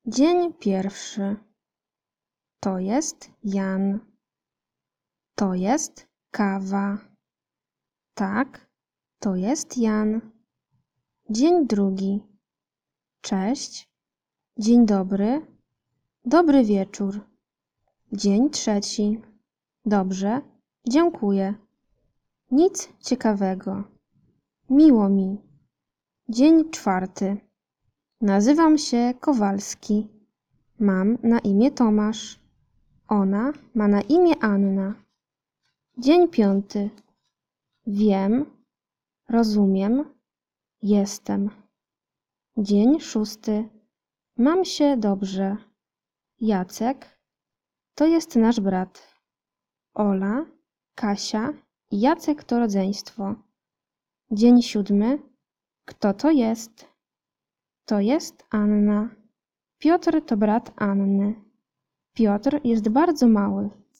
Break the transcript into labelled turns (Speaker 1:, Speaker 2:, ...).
Speaker 1: Dzień pierwszy. To jest Jan. To jest kawa. Tak, to jest Jan. Dzień drugi. Cześć. Dzień dobry. Dobry wieczór. Dzień trzeci. Dobrze, dziękuję. Nic ciekawego. Miło mi. Dzień czwarty. Nazywam się Kowalski. Mam na imię Tomasz. Ona ma na imię Anna. Dzień piąty. Wiem, rozumiem, jestem. Dzień szósty. Mam się dobrze. Jacek to jest nasz brat. Ola, Kasia i Jacek to rodzeństwo. Dzień siódmy. Kto to jest? To jest Anna. Piotr to brat Anny. Piotr jest bardzo mały.